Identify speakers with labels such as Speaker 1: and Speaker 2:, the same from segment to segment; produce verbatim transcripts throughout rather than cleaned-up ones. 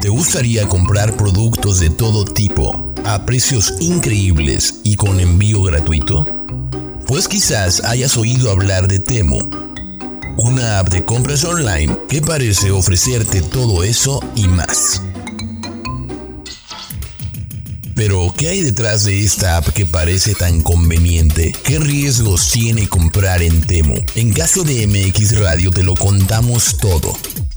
Speaker 1: ¿Te gustaría comprar productos de todo tipo, a precios increíbles y con envío gratuito? Pues quizás hayas oído hablar de Temu, una app de compras online que parece ofrecerte todo eso y más. Pero, ¿qué hay detrás de esta app que parece tan conveniente? ¿Qué riesgos tiene comprar en Temu? En Caso de M X Radio te lo contamos todo.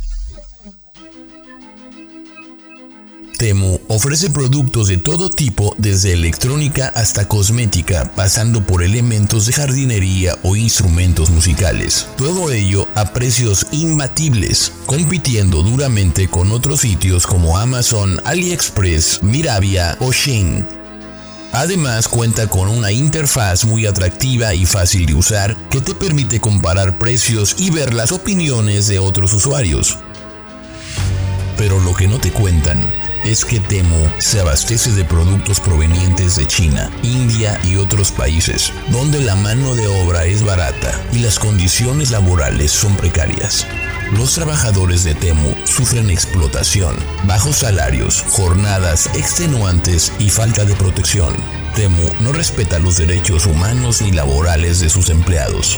Speaker 1: Temu ofrece productos de todo tipo, desde electrónica hasta cosmética, pasando por elementos de jardinería o instrumentos musicales. Todo ello a precios imbatibles, compitiendo duramente con otros sitios como Amazon, AliExpress, Mirabia o Shein. Además, cuenta con una interfaz muy atractiva y fácil de usar que te permite comparar precios y ver las opiniones de otros usuarios. Pero lo que no te cuentan es que Temu se abastece de productos provenientes de China, India y otros países, donde la mano de obra es barata y las condiciones laborales son precarias. Los trabajadores de Temu sufren explotación, bajos salarios, jornadas extenuantes y falta de protección. Temu no respeta los derechos humanos ni laborales de sus empleados.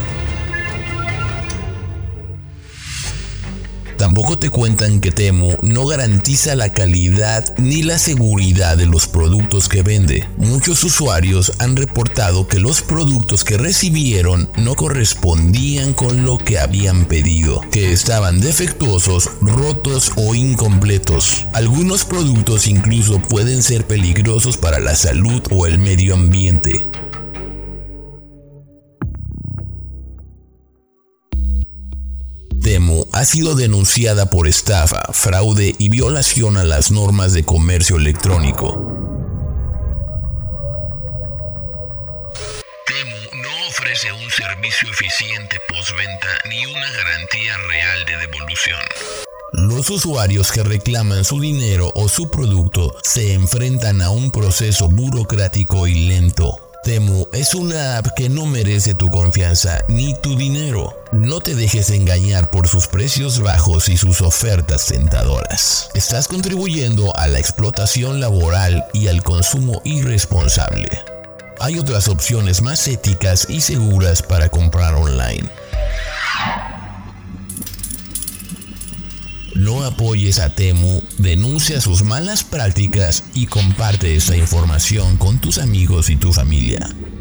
Speaker 1: Tampoco te cuentan que Temu no garantiza la calidad ni la seguridad de los productos que vende. Muchos usuarios han reportado que los productos que recibieron no correspondían con lo que habían pedido, que estaban defectuosos, rotos o incompletos. Algunos productos incluso pueden ser peligrosos para la salud o el medio ambiente. Temu ha sido denunciada por estafa, fraude y violación a las normas de comercio electrónico. Temu no ofrece un servicio eficiente postventa ni una garantía real de devolución. Los usuarios que reclaman su dinero o su producto se enfrentan a un proceso burocrático y lento. Temu es una app que no merece tu confianza ni tu dinero. No te dejes engañar por sus precios bajos y sus ofertas tentadoras. Estás contribuyendo a la explotación laboral y al consumo irresponsable. Hay otras opciones más éticas y seguras para comprar online. No apoyes a Temu, denuncia sus malas prácticas y comparte esta información con tus amigos y tu familia.